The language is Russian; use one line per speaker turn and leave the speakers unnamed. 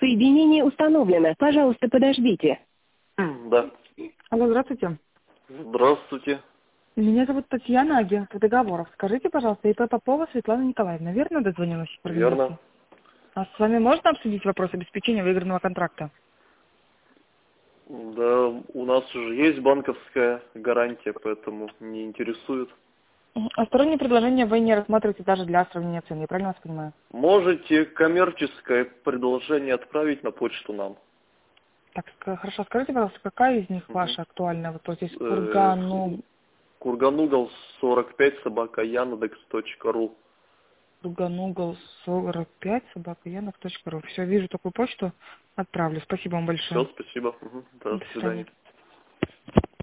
Соединение установлено. Пожалуйста, подождите.
Да.
Алло, здравствуйте.
Здравствуйте.
Меня зовут Татьяна, агент по договоров. Скажите, пожалуйста, ИП Попова Светлана Николаевна, верно дозвонилась?
Верно.
А с вами можно обсудить вопрос обеспечения выигранного контракта?
Да, у нас уже есть банковская гарантия, поэтому не интересует.
А сторонние предложения вы не рассматриваете даже для сравнения цен, я правильно вас понимаю?
Можете коммерческое предложение отправить на почту нам.
Так, хорошо, скажите, пожалуйста, какая из них ваша актуальная? Вот здесь
Курганугол 45 собака Яндекс.ру.
Курганугол 45 @яндекс.ру. Все, вижу такую почту, отправлю. Спасибо вам большое.
Все, спасибо. Да,
До
до
свидания.
свидания.